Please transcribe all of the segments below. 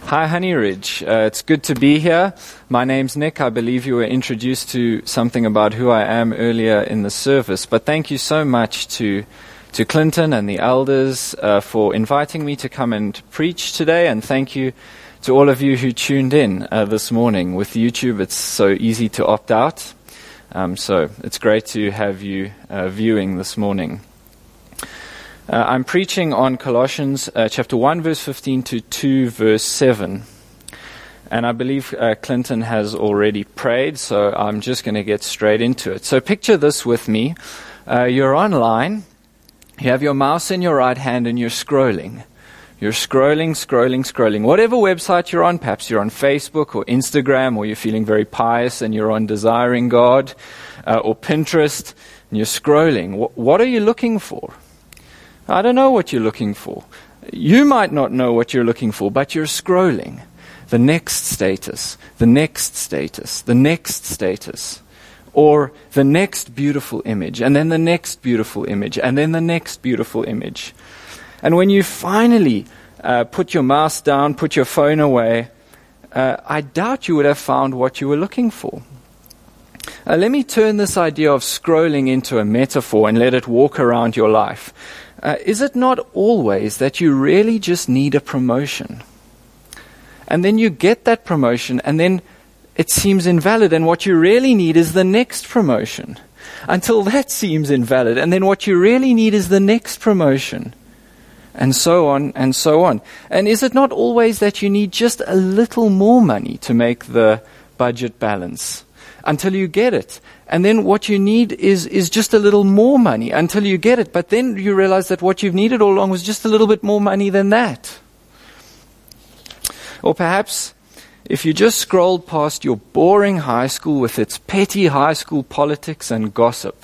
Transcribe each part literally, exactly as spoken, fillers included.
Hi, Honey Ridge. Uh, it's good to be here. My name's Nick. I believe you were introduced to something about who I am earlier in the service. But thank you so much to to Clinton and the elders uh, for inviting me to come and preach today. And thank you to all of you who tuned in uh, this morning. With YouTube, it's so easy to opt out. Um, so it's great to have you uh, viewing this morning. Uh, I'm preaching on Colossians uh, chapter one, verse fifteen to two, verse seven. And I believe uh, Clinton has already prayed, so I'm just going to get straight into it. So picture this with me. Uh, you're online. You have your mouse in your right hand and you're scrolling. You're scrolling, scrolling, scrolling. Whatever website you're on, perhaps you're on Facebook or Instagram, or you're feeling very pious and you're on Desiring God, uh, or Pinterest, and you're scrolling. W- what are you looking for? I don't know what you're looking for. You might not know what you're looking for, but you're scrolling. The next status, the next status, the next status, or the next beautiful image, and then the next beautiful image, and then the next beautiful image. And when you finally uh, put your mouse down, put your phone away, uh, I doubt you would have found what you were looking for. Uh, let me turn this idea of scrolling into a metaphor and let it walk around your life. Uh, is it not always that you really just need a promotion? And then you get that promotion and then it seems invalid, and what you really need is the next promotion. Until that seems invalid, and then what you really need is the next promotion. And so on and so on. And is it not always that you need just a little more money to make the budget balance until you get it? And then what you need is, is just a little more money until you get it. But then you realize that what you've needed all along was just a little bit more money than that. Or perhaps if you just scrolled past your boring high school with its petty high school politics and gossip,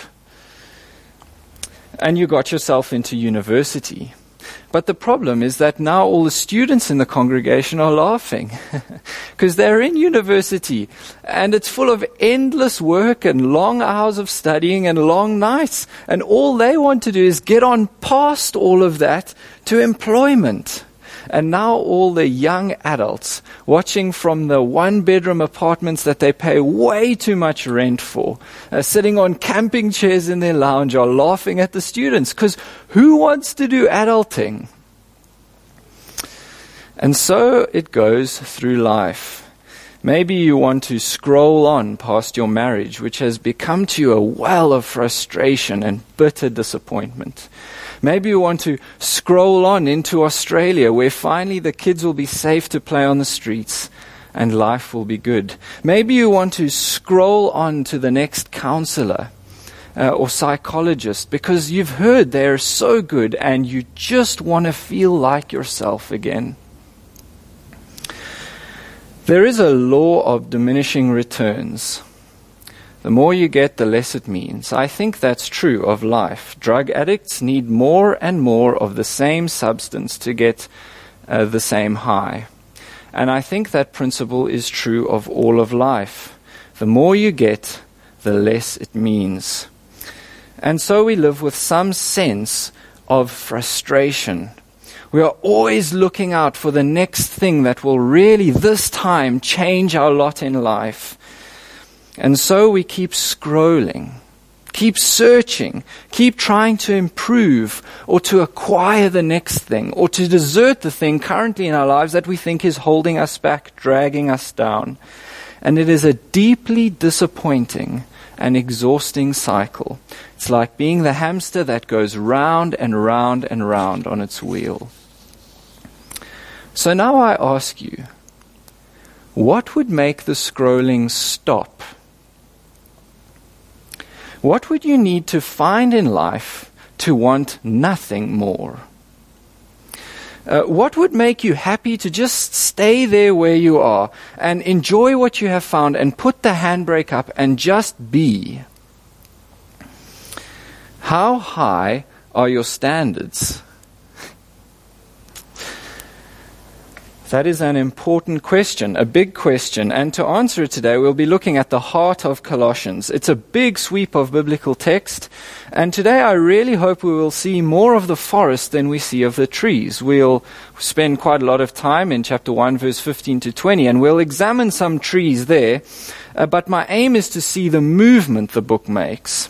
and you got yourself into university. But the problem is that now all the students in the congregation are laughing because they're in university and it's full of endless work and long hours of studying and long nights. And all they want to do is get on past all of that to employment. And now all the young adults watching from the one-bedroom apartments that they pay way too much rent for, uh, sitting on camping chairs in their lounge, are laughing at the students because who wants to do adulting? And so it goes through life. Maybe you want to scroll on past your marriage, which has become to you a well of frustration and bitter disappointment. Maybe you want to scroll on into Australia, where finally the kids will be safe to play on the streets and life will be good. Maybe you want to scroll on to the next counselor uh, or psychologist because you've heard they're so good and you just want to feel like yourself again. There is a law of diminishing returns. The more you get, the less it means. I think that's true of life. Drug addicts need more and more of the same substance to get uh, the same high. And I think that principle is true of all of life. The more you get, the less it means. And so we live with some sense of frustration. We are always looking out for the next thing that will really, this time, change our lot in life. And so we keep scrolling, keep searching, keep trying to improve or to acquire the next thing or to desert the thing currently in our lives that we think is holding us back, dragging us down. And it is a deeply disappointing and exhausting cycle. It's like being the hamster that goes round and round and round on its wheel. So now I ask you, what would make the scrolling stop? What would you need to find in life to want nothing more? Uh, what would make you happy to just stay there where you are and enjoy what you have found and put the handbrake up and just be? How high are your standards? That is an important question, a big question, and to answer it today we'll be looking at the heart of Colossians. It's a big sweep of biblical text, and today I really hope we will see more of the forest than we see of the trees. We'll spend quite a lot of time in chapter one, verse fifteen to twenty, and we'll examine some trees there, uh, but my aim is to see the movement the book makes.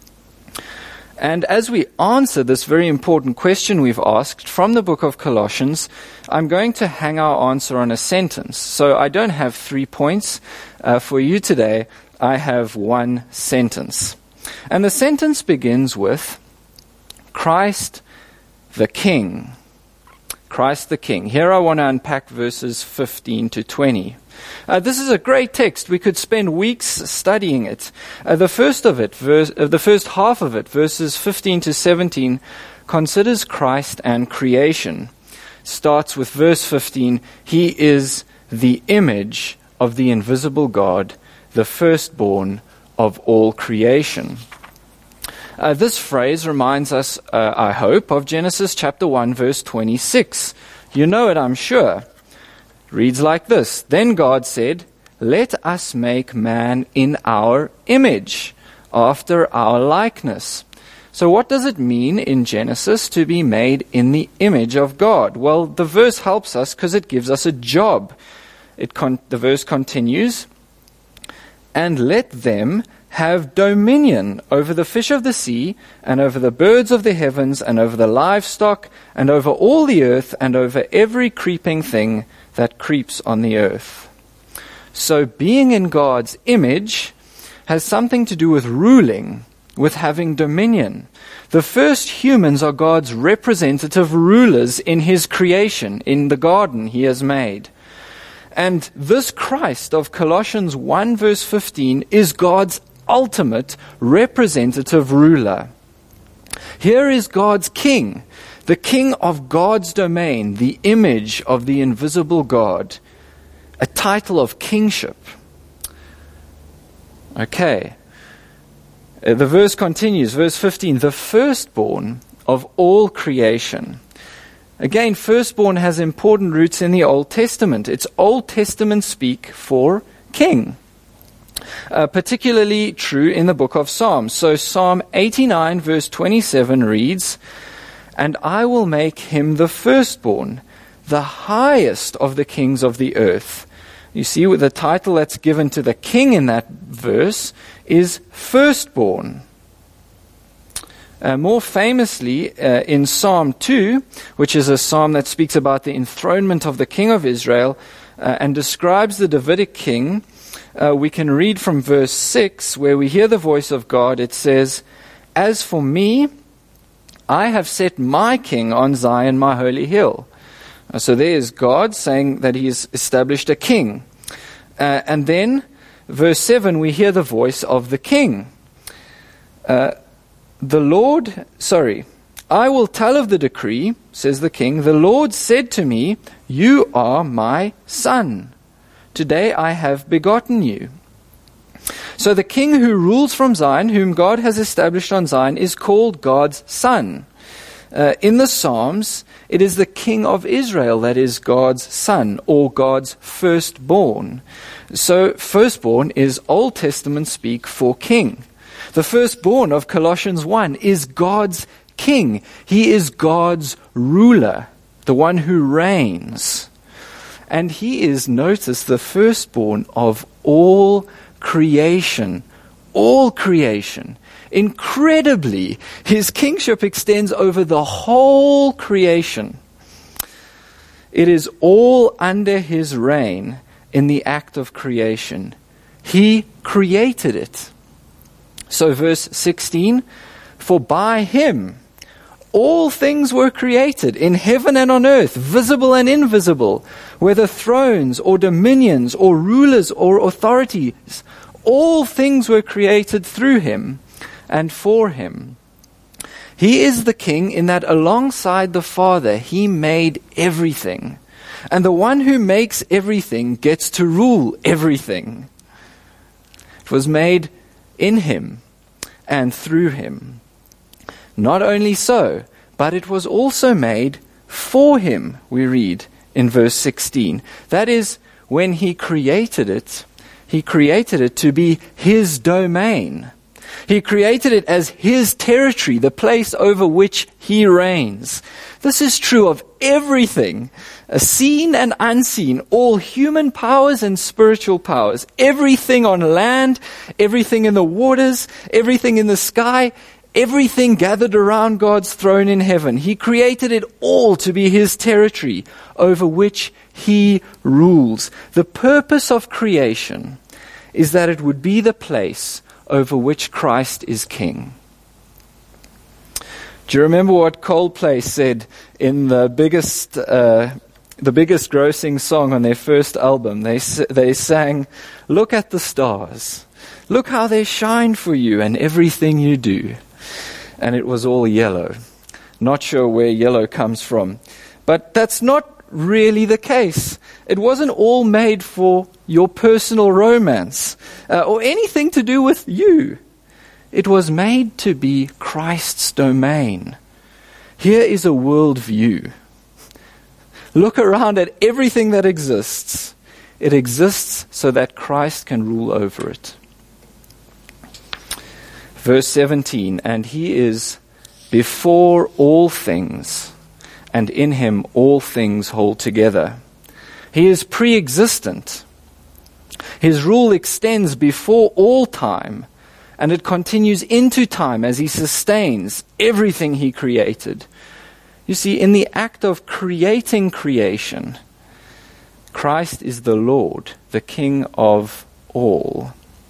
And as we answer this very important question we've asked from the book of Colossians, I'm going to hang our answer on a sentence. So I don't have three points uh, for you today. I have one sentence. And the sentence begins with, Christ the King. Christ the King. Here I want to unpack verses fifteen to twenty. Uh, this is a great text. We could spend weeks studying it. Uh, the first of it, verse, uh, the first half of it, verses fifteen to seventeen, considers Christ and creation. Starts with verse fifteen, He is the image of the invisible God, the firstborn of all creation. Uh, this phrase reminds us, uh, I hope, of Genesis chapter one, verse twenty-six. You know it, I'm sure. Reads like this, Then God said, Let us make man in our image, after our likeness. So what does it mean in Genesis to be made in the image of God? Well, the verse helps us because it gives us a job. It con- the verse continues, And let them have dominion over the fish of the sea, and over the birds of the heavens, and over the livestock, and over all the earth, and over every creeping thing that creeps on the earth. So being in God's image has something to do with ruling, with having dominion. The first humans are God's representative rulers in His creation, in the garden He has made. And this Christ of Colossians one verse fifteen is God's ultimate representative ruler. Here is God's king, the king of God's domain, the image of the invisible God, a title of kingship. Okay. Uh, the verse continues, verse fifteen, the firstborn of all creation. Again, firstborn has important roots in the Old Testament. It's Old Testament speak for king. Uh, particularly true in the book of Psalms. So Psalm eighty-nine verse twenty-seven reads, And I will make him the firstborn, the highest of the kings of the earth. You see, with the title that's given to the king in that verse is firstborn. Uh, more famously, uh, in Psalm two, which is a psalm that speaks about the enthronement of the king of Israel uh, and describes the Davidic king, uh, we can read from verse six, where we hear the voice of God. It says, As for me, I have set my king on Zion, my holy hill. Uh, so there is God saying that He has established a king. Uh, and then, verse seven, we hear the voice of the king. Uh, The Lord, sorry, I will tell of the decree, says the king. The Lord said to me, You are my son. Today I have begotten you. So the king who rules from Zion, whom God has established on Zion, is called God's son. Uh, in the Psalms, it is the king of Israel that is God's son, or God's firstborn. So firstborn is Old Testament speak for king. The firstborn of Colossians one is God's king. He is God's ruler, the one who reigns. And he is, notice, the firstborn of all creation. All creation. Incredibly, his kingship extends over the whole creation. It is all under his reign in the act of creation. He created it. So verse sixteen, for by him all things were created, in heaven and on earth, visible and invisible, whether thrones or dominions or rulers or authorities. All things were created through him and for him. He is the king in that alongside the Father, he made everything. And the one who makes everything gets to rule everything. It was made in him and through him. Not only so, but it was also made for him, we read in verse sixteen. That is, when he created it, he created it to be his domain. He created it as his territory, the place over which he reigns. This is true of everything, seen and unseen, all human powers and spiritual powers, everything on land, everything in the waters, everything in the sky, everything gathered around God's throne in heaven. He created it all to be his territory over which he rules. The purpose of creation is that it would be the place over which Christ is king. Do you remember what Coldplay said in the biggest, uh, the biggest grossing song on their first album? They they sang, "Look at the stars, look how they shine for you and everything you do." And it was all yellow. Not sure where yellow comes from, but that's not really the case. It wasn't all made for your personal romance uh, or anything to do with you. It was made to be Christ's domain. Here is a world view. Look around at everything that exists. It exists so that Christ can rule over it. Verse seventeen, and he is before all things, and in him all things hold together. He is pre-existent. His rule extends before all time, and it continues into time as he sustains everything he created. You see, in the act of creating creation, Christ is the Lord, the King of all.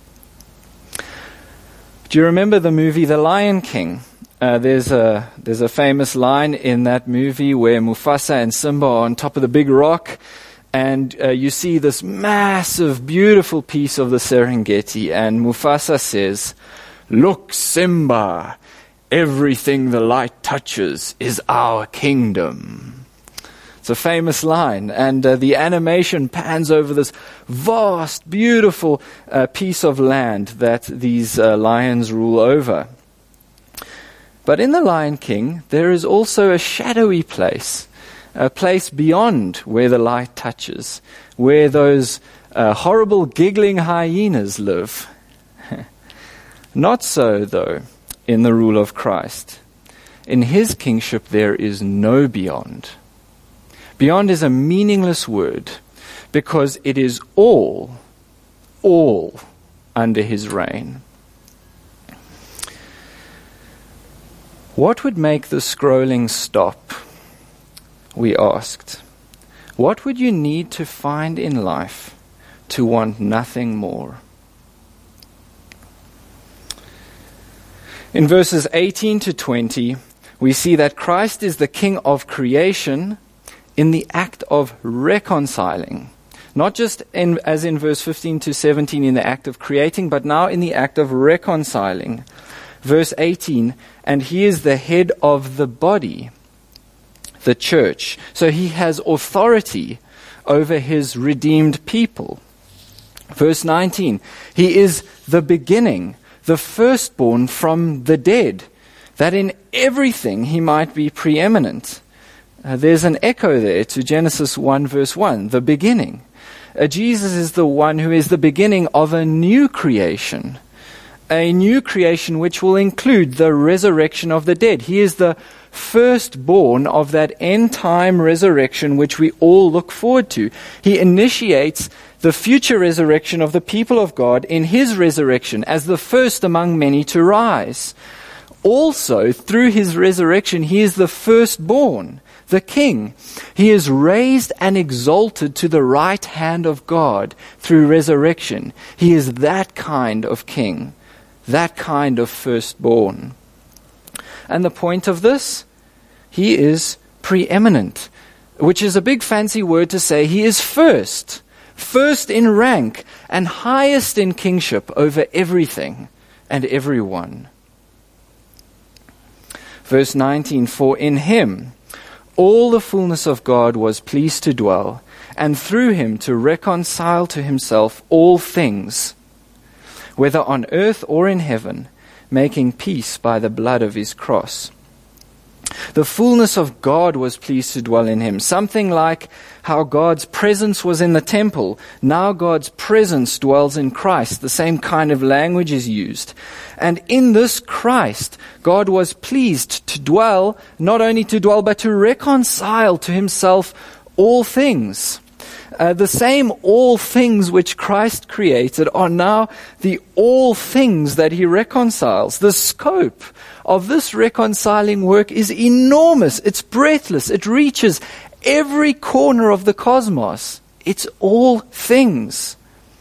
Do you remember the movie The Lion King? Uh, there's a there's a famous line in that movie where Mufasa and Simba are on top of the big rock, and uh, you see this massive, beautiful piece of the Serengeti, and Mufasa says, "Look, Simba, everything the light touches is our kingdom." It's a famous line, and uh, the animation pans over this vast, beautiful uh, piece of land that these uh, lions rule over. But in The Lion King, there is also a shadowy place, a place beyond where the light touches, where those uh, horrible giggling hyenas live. Not so, though, in the rule of Christ. In his kingship, there is no beyond. Beyond is a meaningless word because it is all, all under his reign. What would make the scrolling stop? We asked. What would you need to find in life to want nothing more? In verses eighteen to twenty, we see that Christ is the King of creation in the act of reconciling. Not just in, as in verse fifteen to seventeen in the act of creating, but now in the act of reconciling. Verse eighteen, and he is the head of the body, the church. So he has authority over his redeemed people. Verse nineteen, he is the beginning, the firstborn from the dead, that in everything he might be preeminent. Uh, there's an echo there to Genesis one verse one, the beginning. Uh, Jesus is the one who is the beginning of a new creation. A new creation which will include the resurrection of the dead. He is the firstborn of that end-time resurrection which we all look forward to. He initiates the future resurrection of the people of God in his resurrection as the first among many to rise. Also, through his resurrection, he is the firstborn, the king. He is raised and exalted to the right hand of God through resurrection. He is that kind of king. That kind of firstborn. And the point of this? He is preeminent, which is a big fancy word to say he is first. First in rank and highest in kingship over everything and everyone. Verse nineteen, for in him all the fullness of God was pleased to dwell, and through him to reconcile to himself all things, whether on earth or in heaven, making peace by the blood of his cross. The fullness of God was pleased to dwell in him. Something like how God's presence was in the temple. Now God's presence dwells in Christ. The same kind of language is used. And in this Christ, God was pleased to dwell, not only to dwell, but to reconcile to himself all things. Uh, the same all things which Christ created are now the all things that he reconciles. The scope of this reconciling work is enormous. It's breathless. It reaches every corner of the cosmos. It's all things.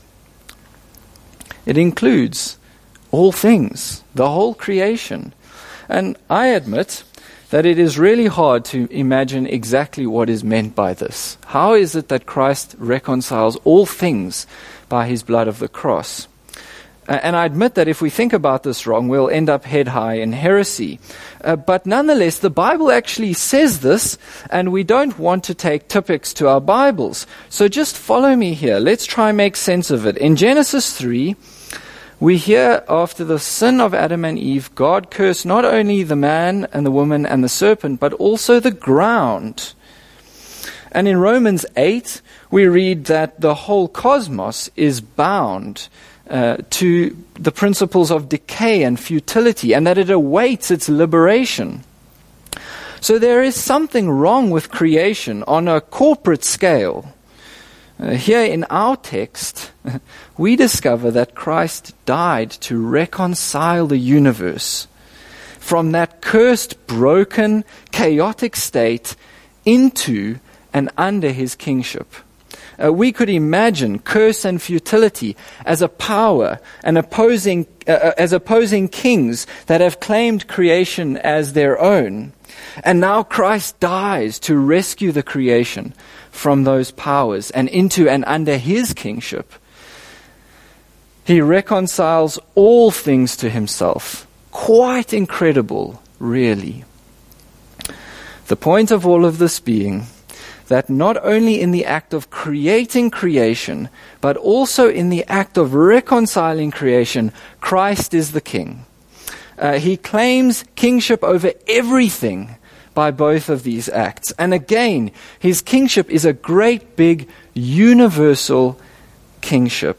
It includes all things, the whole creation. And I admit that it is really hard to imagine exactly what is meant by this. How is it that Christ reconciles all things by his blood of the cross? Uh, and I admit that if we think about this wrong, we'll end up head high in heresy. Uh, but nonetheless, the Bible actually says this, and we don't want to take typics to our Bibles. So just follow me here. Let's try and make sense of it. In Genesis three, we hear after the sin of Adam and Eve, God cursed not only the man and the woman and the serpent, but also the ground. And in Romans eight, we read that the whole cosmos is bound uh, to the principles of decay and futility, and that it awaits its liberation. So there is something wrong with creation on a corporate scale. Uh, here in our text, we discover that Christ died to reconcile the universe from that cursed, broken, chaotic state into and under his kingship. Uh, we could imagine curse and futility as a power and opposing, uh, as opposing kings that have claimed creation as their own. And now Christ dies to rescue the creation from those powers and into and under his kingship. He reconciles all things to himself. Quite incredible, really. The point of all of this being that not only in the act of creating creation, but also in the act of reconciling creation, Christ is the king. Uh, he claims kingship over everything by both of these acts. And again, his kingship is a great big universal kingship.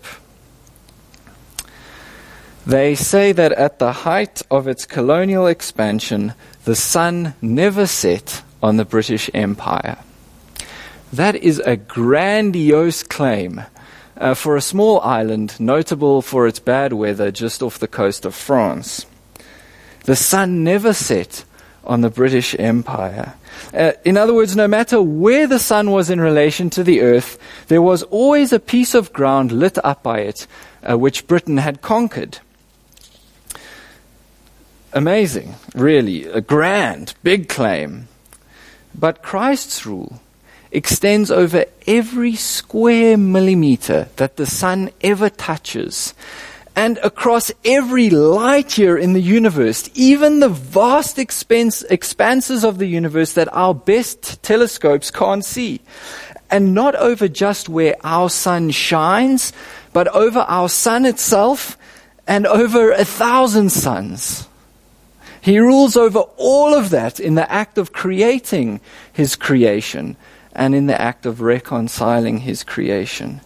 They say that at the height of its colonial expansion, the sun never set on the British Empire. That is a grandiose claim uh, for a small island notable for its bad weather just off the coast of France. The sun never set on the British Empire. Uh, in other words, no matter where the sun was in relation to the earth, there was always a piece of ground lit up by it, uh, which Britain had conquered. Amazing, really, a grand, big claim. But Christ's rule extends over every square millimeter that the sun ever touches, and across every light year in the universe, even the vast expense, expanses of the universe that our best telescopes can't see. And not over just where our sun shines, but over our sun itself and over a thousand suns. He rules over all of that in the act of creating his creation and in the act of reconciling his creation.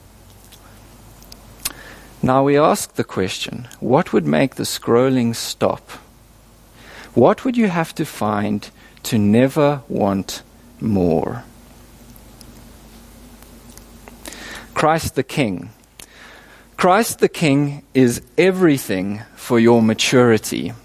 Now we ask the question, what would make the scrolling stop? What would you have to find to never want more? Christ the King. Christ the King is everything for your maturity.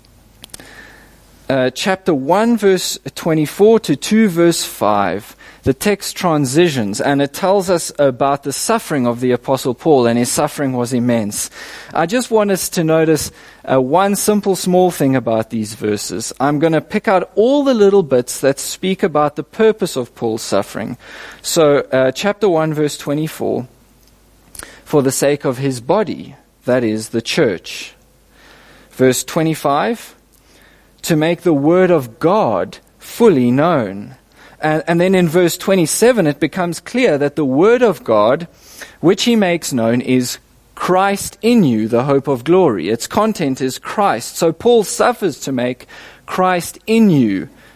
Uh, chapter one, verse twenty-four to two, verse five, the text transitions and it tells us about the suffering of the Apostle Paul, and his suffering was immense. I just want us to notice uh, one simple small thing about these verses. I'm going to pick out all the little bits that speak about the purpose of Paul's suffering. So, uh, chapter one, verse twenty-four, for the sake of his body, that is, the church. Verse twenty-five, to make the word of God fully known. And, and then in verse twenty-seven, it becomes clear that the word of God, which he makes known, is Christ in you, the hope of glory. Its content is Christ. So Paul suffers to make Christ in you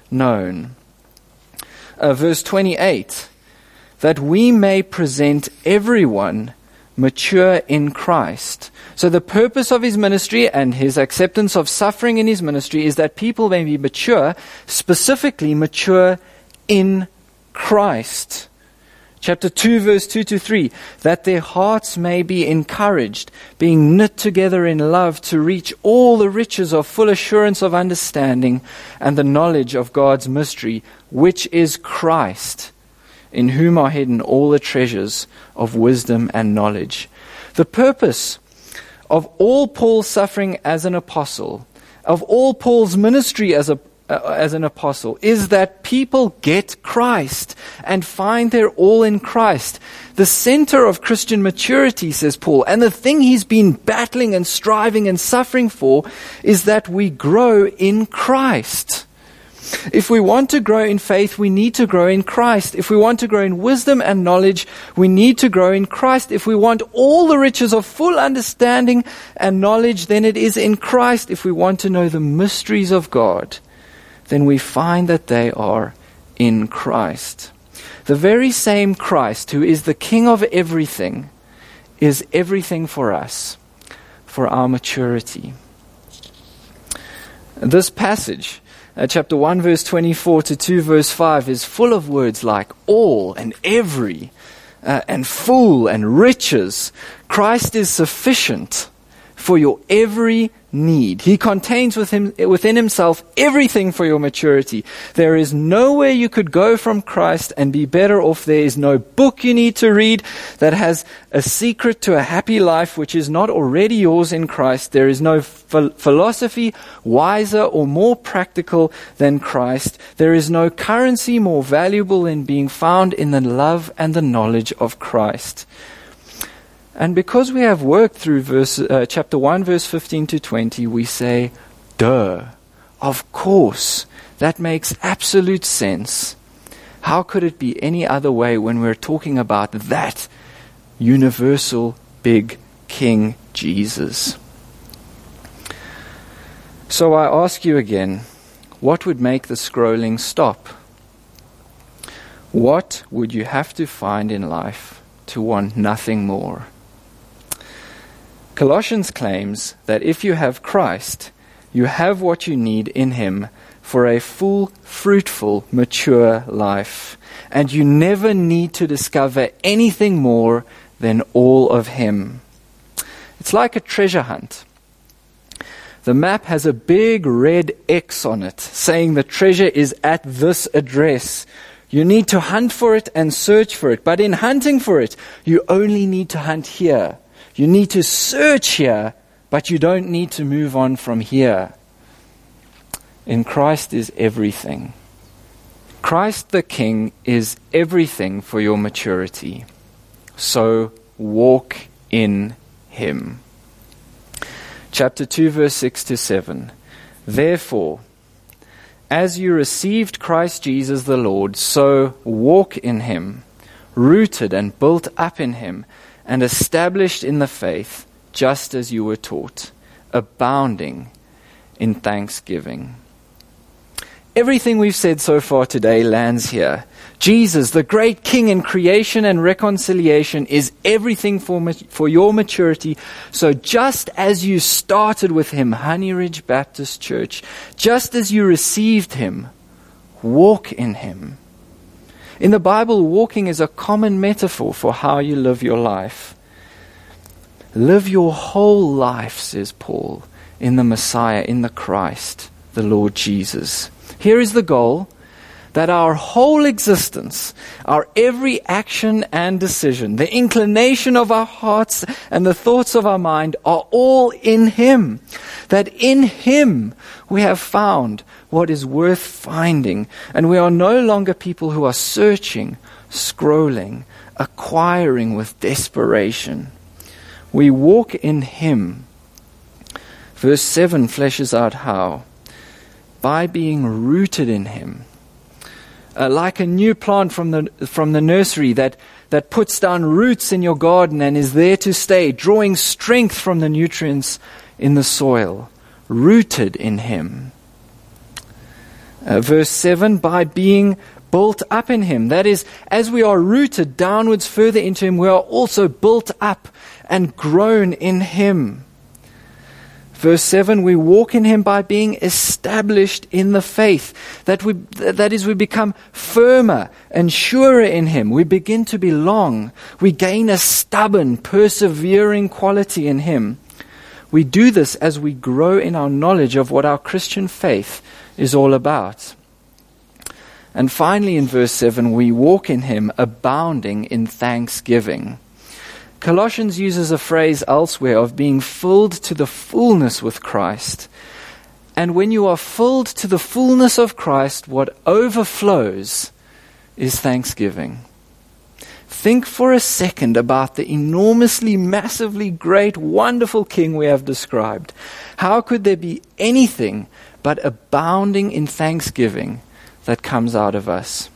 known. Uh, verse twenty-eight, that we may present everyone mature in Christ. So the purpose of his ministry and his acceptance of suffering in his ministry is that people may be mature, specifically mature in Christ. Chapter two, verse two to three, that their hearts may be encouraged, being knit together in love to reach all the riches of full assurance of understanding and the knowledge of God's mystery, which is Christ, in whom are hidden all the treasures of wisdom and knowledge. The purpose of all Paul's suffering as an apostle, of all Paul's ministry as a uh, as an apostle, is that people get Christ and find their all in Christ. The center of Christian maturity, says Paul, and the thing he's been battling and striving and suffering for, is that we grow in Christ. If we want to grow in faith, we need to grow in Christ. If we want to grow in wisdom and knowledge, we need to grow in Christ. If we want all the riches of full understanding and knowledge, then it is in Christ. If we want to know the mysteries of God, then we find that they are in Christ. The very same Christ, who is the King of everything, is everything for us, for our maturity. This passage, Uh, chapter one, verse twenty-four to two, verse five, is full of words like all and every uh, and full and riches. Christ is sufficient for your every need. He contains with him, within himself everything for your maturity. There is nowhere you could go from Christ and be better off. There is no book you need to read that has a secret to a happy life which is not already yours in Christ. There is no ph- philosophy wiser or more practical than Christ. There is no currency more valuable than being found in the love and the knowledge of Christ. And because we have worked through verse, uh, chapter one, verse fifteen to twenty, we say, duh, of course, that makes absolute sense. How could it be any other way when we're talking about that universal big King Jesus? So I ask you again, what would make the scrolling stop? What would you have to find in life to want nothing more? Colossians claims that if you have Christ, you have what you need in him for a full, fruitful, mature life. And you never need to discover anything more than all of him. It's like a treasure hunt. The map has a big red X on it, saying the treasure is at this address. You need to hunt for it and search for it. But in hunting for it, you only need to hunt here. You need to search here, but you don't need to move on from here. In Christ is everything. Christ the King is everything for your maturity. So walk in him. Chapter two, verse six to seven. Therefore, as you received Christ Jesus the Lord, so walk in him, rooted and built up in him, and established in the faith, just as you were taught, abounding in thanksgiving. Everything we've said so far today lands here. Jesus, the great King in creation and reconciliation, is everything for, for your maturity. So just as you started with him, Honey Ridge Baptist Church, just as you received him, walk in him. In the Bible, walking is a common metaphor for how you live your life. Live your whole life, says Paul, in the Messiah, in the Christ, the Lord Jesus. Here is the goal, that our whole existence, our every action and decision, the inclination of our hearts and the thoughts of our mind are all in him. That in him we have found what is worth finding, and we are no longer people who are searching, scrolling, acquiring with desperation. We walk in him. Verse seven fleshes out how. By being rooted in him. Uh, like a new plant from the from the nursery that, that puts down roots in your garden and is there to stay, drawing strength from the nutrients in the soil. Rooted in him. Uh, verse seven, by being built up in him. That is, as we are rooted downwards further into him, we are also built up and grown in him. Verse seven, we walk in him by being established in the faith. That we, that is, we become firmer and surer in him. We begin to belong. We gain a stubborn, persevering quality in him. We do this as we grow in our knowledge of what our Christian faith is all about. And finally, in verse seven, we walk in him abounding in thanksgiving. Colossians uses a phrase elsewhere of being filled to the fullness with Christ. And when you are filled to the fullness of Christ, what overflows is thanksgiving. Think for a second about the enormously, massively great, wonderful King we have described. How could there be anything but abounding in thanksgiving that comes out of us?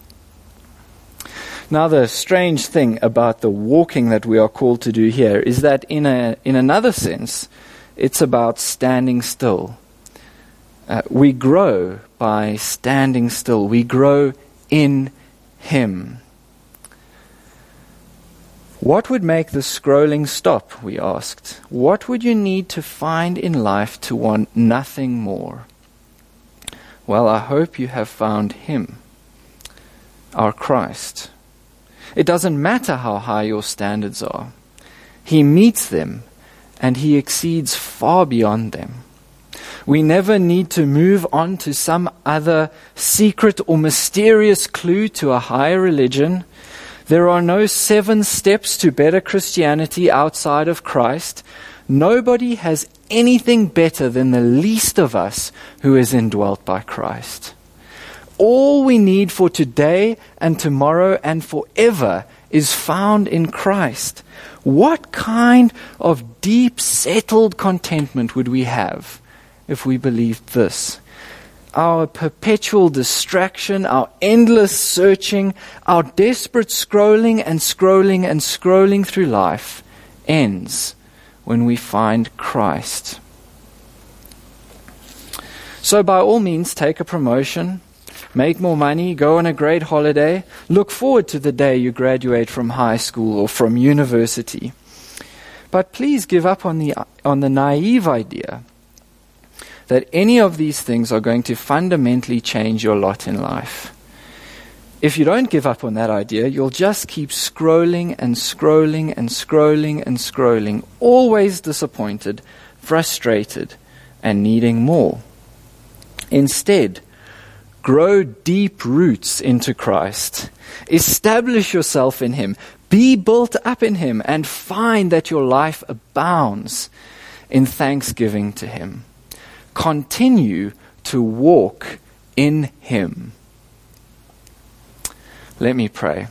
Now, the strange thing about the walking that we are called to do here is that in a in another sense, it's about standing still. Uh, we grow by standing still. We grow in him. What would make the scrolling stop, we asked. What would you need to find in life to want nothing more? Well, I hope you have found him, our Christ. It doesn't matter how high your standards are. He meets them, and he exceeds far beyond them. We never need to move on to some other secret or mysterious clue to a higher religion. There are no seven steps to better Christianity outside of Christ. Nobody has anything better than the least of us who is indwelt by Christ. All we need for today and tomorrow and forever is found in Christ. What kind of deep, settled contentment would we have if we believed this? Our perpetual distraction, our endless searching, our desperate scrolling and scrolling and scrolling through life ends when we find Christ. So by all means, take a promotion, make more money, go on a great holiday, look forward to the day you graduate from high school or from university. But please give up on the on the naive idea that any of these things are going to fundamentally change your lot in life. If you don't give up on that idea, you'll just keep scrolling and scrolling and scrolling and scrolling, always disappointed, frustrated, and needing more. Instead, grow deep roots into Christ. Establish yourself in him. Be built up in him and find that your life abounds in thanksgiving to him. Continue to walk in him. Let me pray.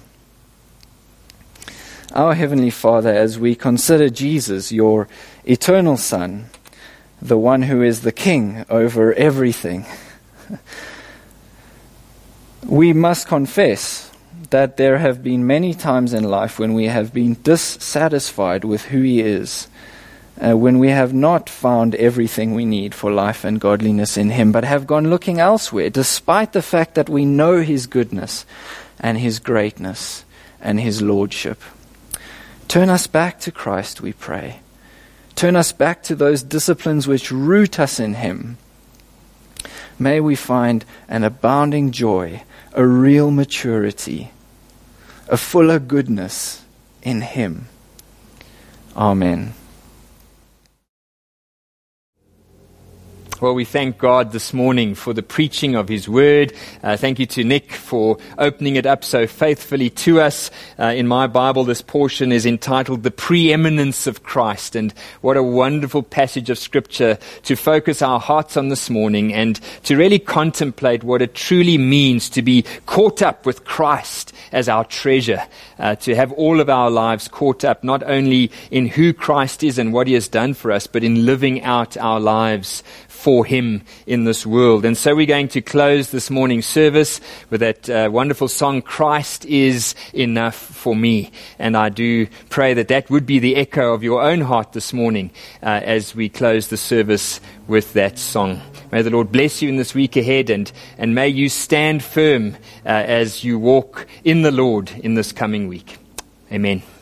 Our Heavenly Father, as we consider Jesus, your eternal Son, the one who is the King over everything, we must confess that there have been many times in life when we have been dissatisfied with who he is, uh, when we have not found everything we need for life and godliness in him, but have gone looking elsewhere, despite the fact that we know his goodness and his greatness and his lordship. Turn us back to Christ, we pray. Turn us back to those disciplines which root us in him. May we find an abounding joy, a real maturity, a fuller goodness in him. Amen. Well, we thank God this morning for the preaching of his word. Uh, thank you to Nick for opening it up so faithfully to us. Uh, in my Bible, this portion is entitled The Preeminence of Christ. And what a wonderful passage of Scripture to focus our hearts on this morning and to really contemplate what it truly means to be caught up with Christ as our treasure. Uh, to have all of our lives caught up not only in who Christ is and what he has done for us, but in living out our lives for him in this world. And so we're going to close this morning's service with that uh, wonderful song, Christ is Enough for Me. And I do pray that that would be the echo of your own heart this morning uh, as we close the service with that song. May the Lord bless you in this week ahead, and, and may you stand firm uh, as you walk in the Lord in this coming week. Amen.